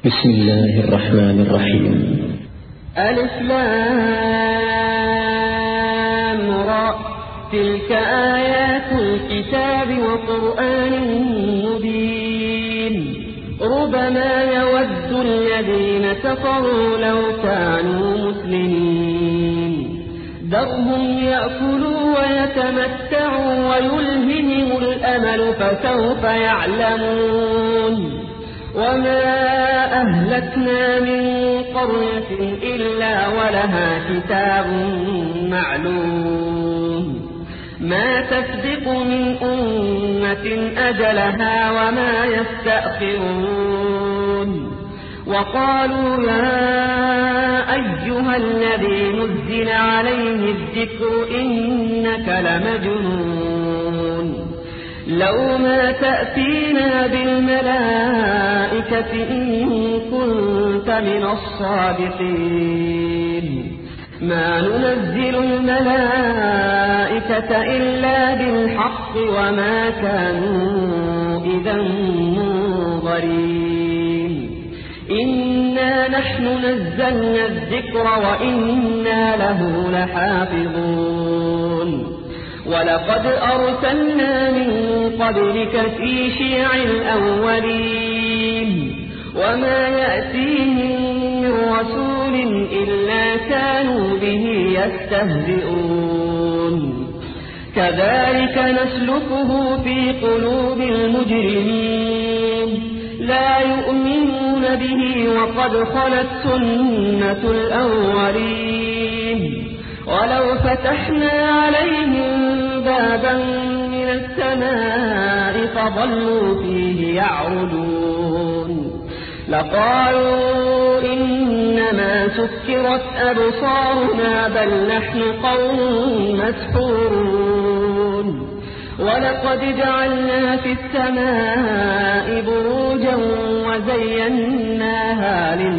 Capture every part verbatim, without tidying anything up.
بسم الله الرحمن الرحيم. ألف لام را تلك آيات الكتاب وقرآن مبين ربما يود الذين كفروا لو كانوا مسلمين ذرهم يأكلوا ويتمتعوا ويلههم الأمل فسوف يعلمون وما أهلكنا من قرية إلا ولها كتاب معلوم ما تسبق من أمة أجلها وما يستأخرون وقالوا يا أيها الذي نزل عليه الذكر إنك لمجنون لو ما تأتينا بالملائكة إن كنت من الصادقين ما ننزل الملائكة إلا بالحق وما كانوا إذا منظرين إنا نحن نزلنا الذكر وإنا له لحافظون ولقد أرسلنا من قبلك في شيع الأولين وما يأتيهم من رسول إلا كانوا به يستهزئون كذلك نسلكه في قلوب المجرمين لا يؤمنون به وقد خلت سنة الأولين ولو فتحنا عليهم بابا من السماء فظلوا فيه يعرجون لقالوا إنما سكرت أبصارنا بل نحن قوم مسحورون ولقد جعلنا في السماء بروجا وزيناها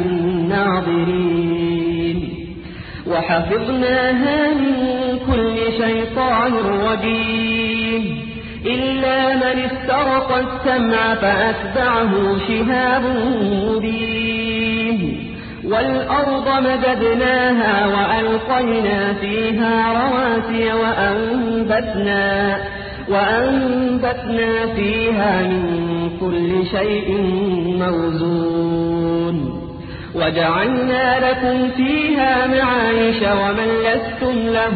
للناظرين وحفظناها من كل شيطان رجيم إلا من استرق السمع فأتبعه شهاب مبين والأرض مددناها وألقينا فيها رواسي وأنبتنا, وأنبتنا فيها من كل شيء موزون وجعلنا لكم فيها معايش ومن لستم له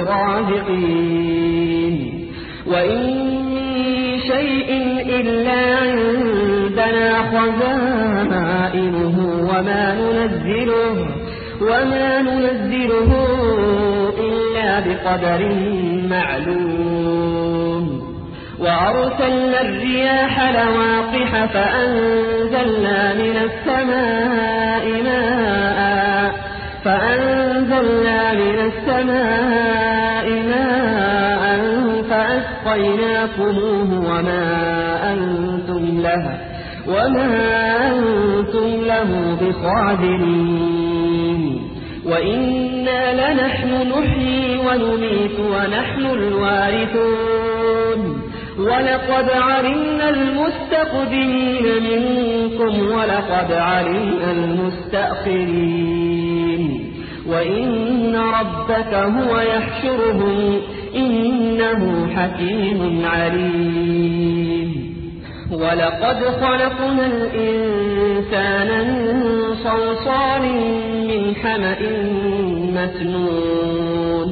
برازقين وإن من شيء إلا عندنا خزائنه وما ننزله وما ننزله إلا بقدر معلوم وأرسلنا الرياح لواقح فأنزلنا من السماء ماء فأنزلنا من السماء ماء فأسقيناكموه وما أنتم له وما أنتم له بخازنين وإنا لنحن نحيي ونميت ونحن الوارثون ولقد علمنا المستقدمين منكم ولقد علمنا المستأخرين وإن ربك هو يحشرهم إنه حكيم عليم ولقد خلقنا الإنسان من صلصال من حمأ مسنون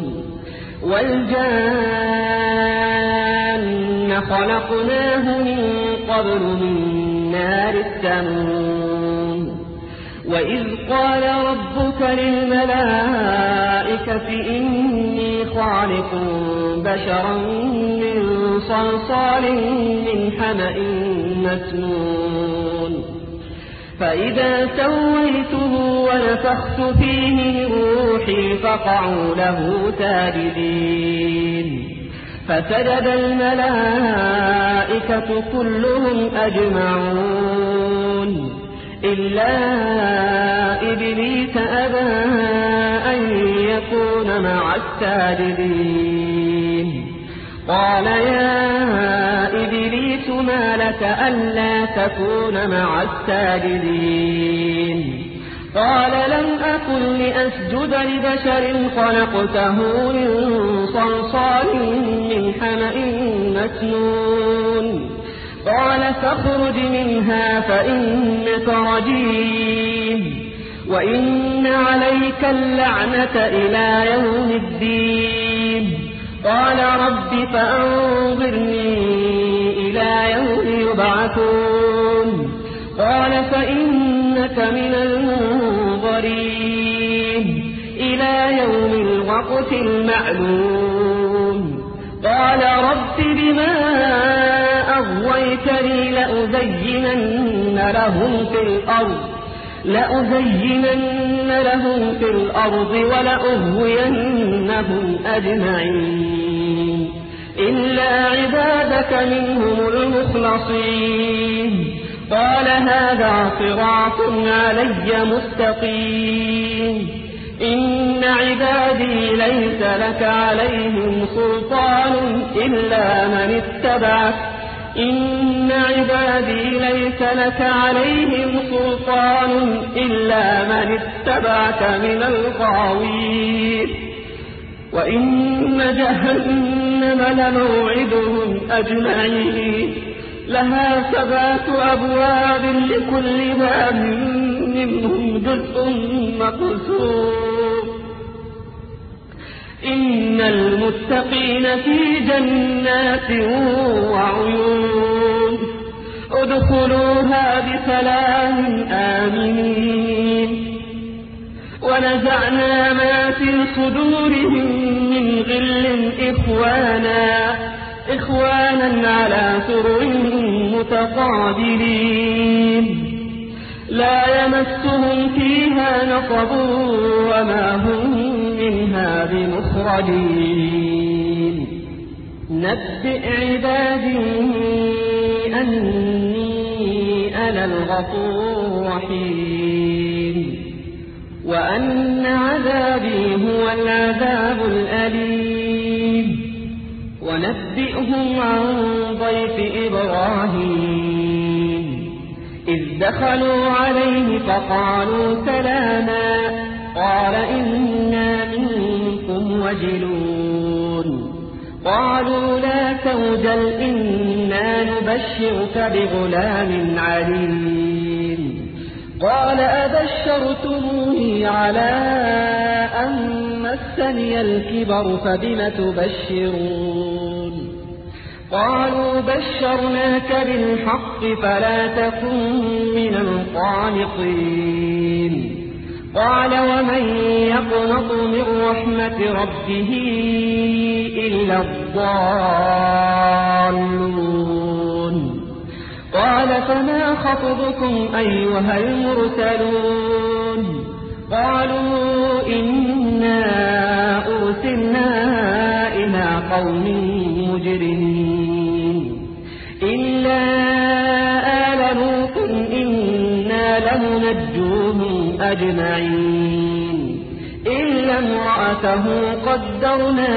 والجان خلقناه من قبل من نار السموم وإذ قال ربك للملائكة إني خالق بشرا من صلصال من حمأ مسنون فإذا سويته ونفخت فيه من روحي فقعوا له ساجدين فسجد الملائكة كلهم أجمعون إلا إبليس أبى أن يكون مع الساجدين قال يا إبليس ما ما لك ألا تكون مع الساجدين قال لم أكن لأسجد لبشر خلقته من صلصال من حمأ مسنون قال فاخرج منها فإنك رجيم وإن عليك اللعنة إلى يوم الدين قال رب فأنظرني إلى يوم يبعثون قال فإنك من المنظرين إلى يوم الوقت المعلوم قال رب بما أغويتني لأزينن لهم في الأرض لأزينن لهم في الأرض ولأغوينهم أجمعين إلا عبادك منهم المخلصين قال هذا صراط علي مستقيم إن عبادي ليس لك عليهم سلطان إلا من اتبعك إن عبادي ليس لك عليهم سلطان إلا من اتبعك من الغاوين وإن جهنم لموعدهم أجمعين لها سبعة أبواب لكل باب منهم جزء مقسوم إن المتقين في جنات وعيون ادخلوها بسلام آمنين ونزعنا ما في صدورهم من غل إخوانا إخوانا على سرر متقابلين لا يمسهم فيها نصب وما هم منها بمخرجين نبئ عبادي أني أنا الغفور الرحيم وأن عذابي هو العذاب الأليم ونبئهم عن ضيف إبراهيم إذ دخلوا عليه فقالوا سلاما قال إنا منكم وجلون قالوا لا توجل إنا نبشرك بغلام عليم قال أبشرتموني على أن مسني الكبر فبم تبشرون قالوا بشرناك بالحق فلا تكن من القانطين قال ومن يقنط من رحمة ربه إلا الضالون قال فما خطبكم أيها المرسلون قالوا إنا أرسلنا إلى قوم مجرمين إلا آل لوط إنا لمنجوهم أجمعين إلا امرأته قدرنا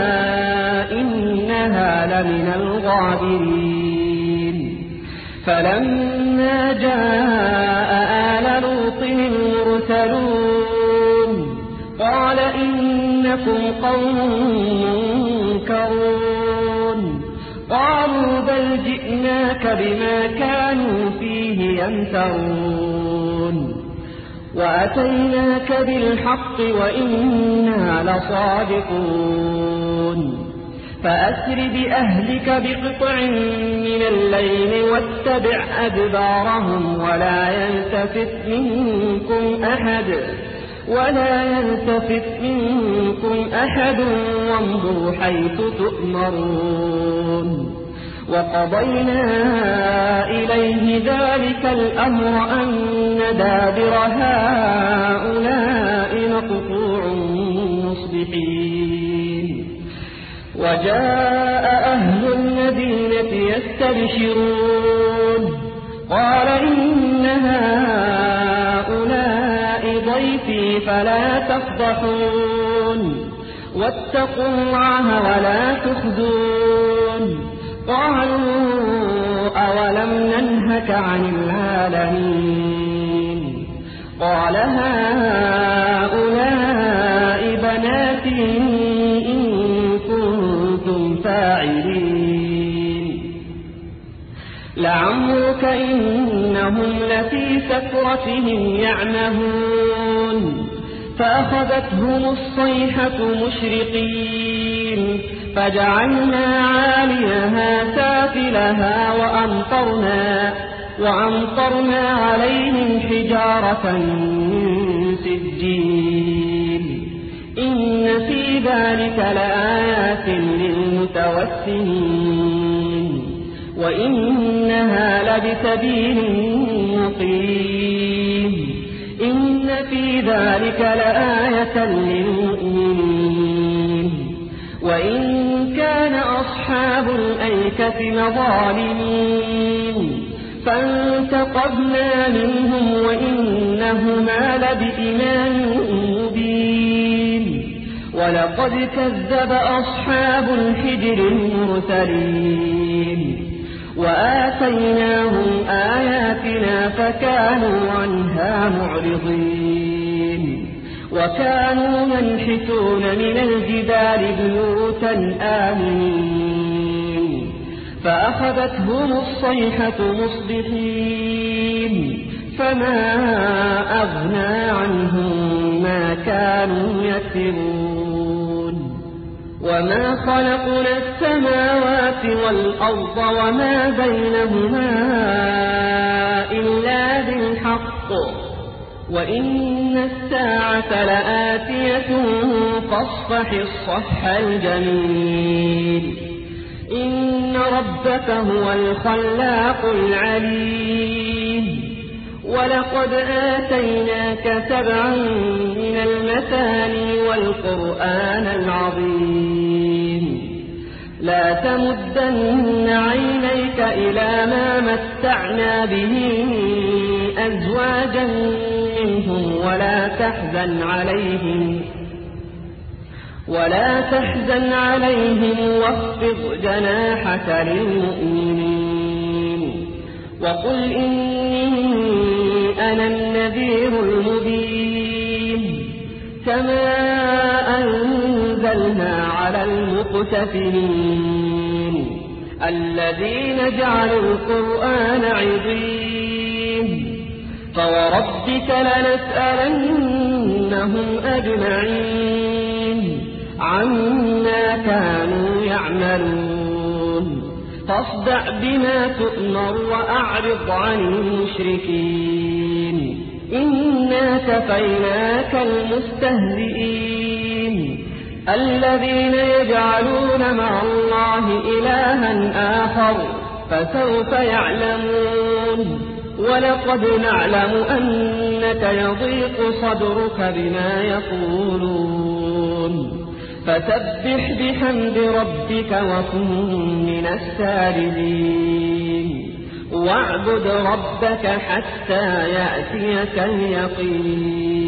إنها لمن الغابرين فلما جاء آل لوط المرسلون قال إنكم قوم منكرون قالوا بل جئناك بما كانوا فيه يمترون وأتيناك بالحق وإنا لصادقون فأسر بأهلك بقطع من الليل واتبع أدبارهم ولا يلتفت منكم أحد ولا يلتفت منكم أحد وامضوا حيث تؤمرون وقضينا إليه ذلك الأمر أن دابر هؤلاء مقطوع مصبحين وجاء أهل المدينة يستبشرون قال إن هؤلاء ضيفي فلا تفضحون واتقوا الله ولا تخزون قالوا أولم ننهك عن العالمين قال هؤلاء بناتي إن كنتم فاعلين لعمرك إنهم لفي سكرتهم يعمهون فأخذتهم الصيحة مشرقين فجعلنا عاليها سافلها وأمطرنا, وأمطرنا عليهم حجارة من سجيل إن في ذلك لآيات للمتوسمين وإنها لبسبيل مقيم إن في ذلك لآية للمؤمنين وإن كان أصحاب الأيكة لظالمين فانتقمنا منهم وإنهما لبإمام مبين ولقد كذب أصحاب الحجر المرسلين وآتيناهم آياتنا فكانوا عنها معرضين وكانوا ينحتون من الجبال بيوتا آمنين فأخذتهم الصيحة مصبحين فما أغنى عنهم ما كانوا يكسبون وما خلقنا السماوات والأرض وما بينهما إلا بالحق وإن الساعة لآتية فاصفح الصفح الجميل إن ربك هو الخلاق العليم ولقد آتيناك سبعا من المثاني والقرآن العظيم لا تمدن عينيك إلى ما متعنا به أزواجا منهم ولا تحزن عليهم ولا تحزن عليهم واخفض جناحك للمؤمنين وقل إني أنا النذير المبين كما أنزلنا على المقتسمين الذين جعلوا القرآن عظيم فوربك لنسألنهم أجمعين عما كانوا يعملون فاصدع بما تؤمر وأعرض عن المشركين إنا كفيناك المستهزئين الذين يجعلون مع الله إلها آخر فسوف يعلمون ولقد نعلم أنك يضيق صدرك بما يقولون فسبح بحمد ربك وكن من الساجدين واعبد ربك حتى يأتيك اليقين